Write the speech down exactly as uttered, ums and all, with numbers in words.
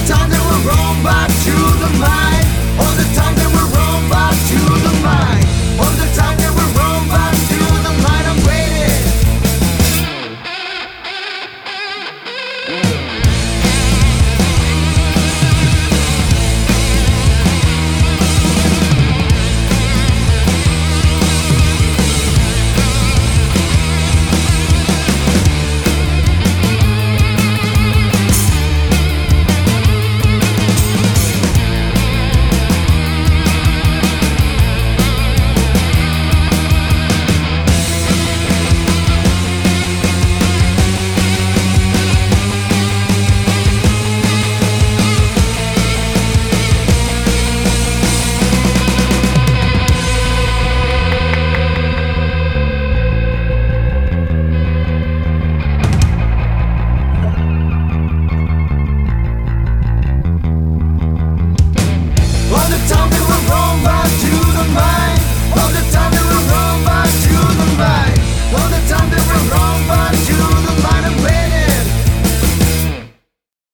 time that we're wrong back to the mind. All the time that we're wrong back to the mind. All the time that we're wrong back to the mind. I'm waiting.